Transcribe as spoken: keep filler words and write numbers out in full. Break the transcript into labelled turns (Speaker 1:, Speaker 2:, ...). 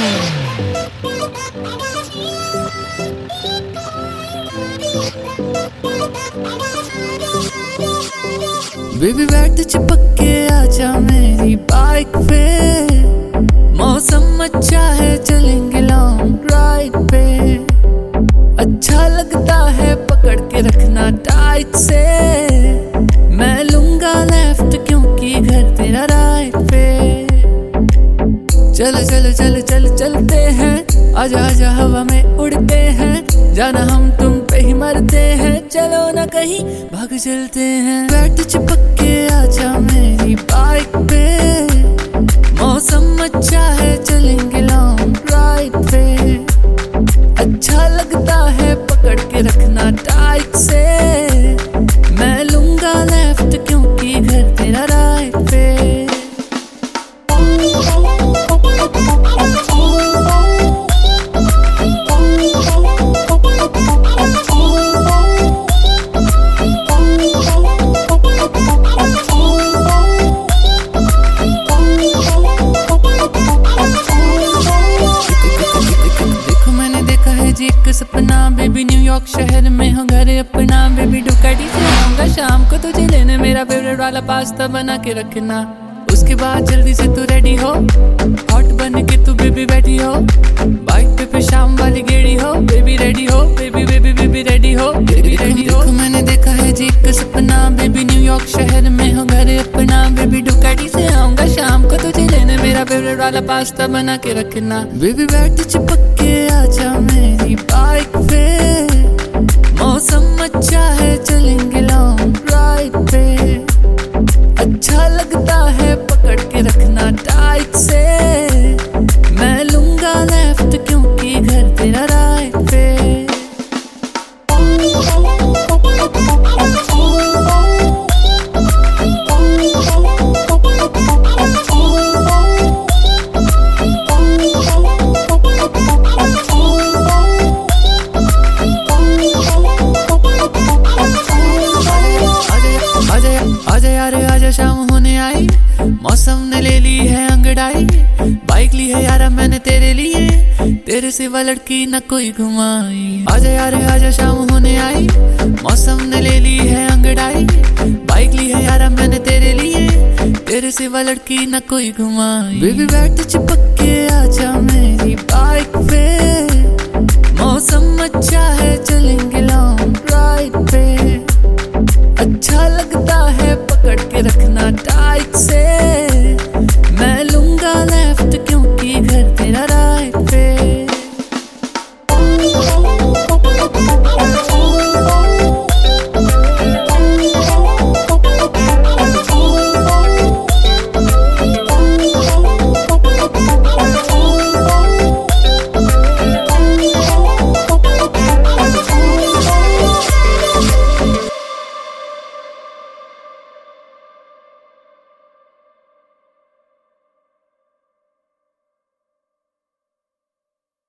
Speaker 1: Baby बैठ चिपक के आजा मेरी बाइक पे, मौसम अच्छा है चलेंगे लॉन्ग ड्राइव पे। अच्छा लगता है पकड़ के रखना टाइट से, मैं लूंगा लेफ्ट क्योंकि घर तेरा राइट पे। चल चल चल चल चलते हैं, आजा आजा हवा में उड़ते हैं, जाना हम तुम पे ही मरते हैं, चलो ना कहीं भाग चलते हैं। बैठ चिपक के आजा मेरी बाइक पे, मौसम अच्छा है चलेंगे लॉन्ग ड्राइव पे। अच्छा लगता है पकड़ के रखना टाइट से, मैं लूंगा लेफ्ट क्योंकि घर तेरा राइट पे। एक सपना बेबी न्यूयॉर्क शहर में हो घर अपना, बेबी डुकाटी से आऊंगा शाम को तुझे लेने, मेरा फेवरेट वाला पास्ता बना के रखना। उसके बाद जल्दी से तू रेडी हो, हॉट बन के तू बेबी बैठी हो, बाइक पे पे शाम वाली गेड़ी हो, बेबी रेडी हो, बेबी बेबी बेबी रेडी हो, बेबी रेडी हो। मैंने देखा है जी एक सपना बेबी न्यूयॉर्क शहर में हो घर अपना, बेबी डुकाटी से आऊंगा शाम को तुझे लेने, मेरा फेवरेट वाला पास्ता बना के रखना। बेबी बैठ चिपक के आजा मेरी बाइक पे, मौसम अच्छा है चलेंगे लॉन्ग ड्राइव पे। अच्छा लगता है पकड़ के रखना टाइट से, मैं लूंगा लेफ्ट क्योंकि घर तेरा राइट पे। आजा यार आजा शाम होने आई, मौसम ने ले ली है अंगड़ाई, बाइक ली है यारा मैंने तेरे लिए, तेरे सिवा लड़की न कोई घुमाई। आजा यार आजा शाम होने आई, मौसम ने ले ली है अंगड़ाई, बाइक ली है यारा मैंने तेरे लिए, तेरे सिवा लड़की न कोई घुमाई। बेबी बैठ चिपक के आजा मेरी बाइक पे, मौसम अच्छा है चलेंगे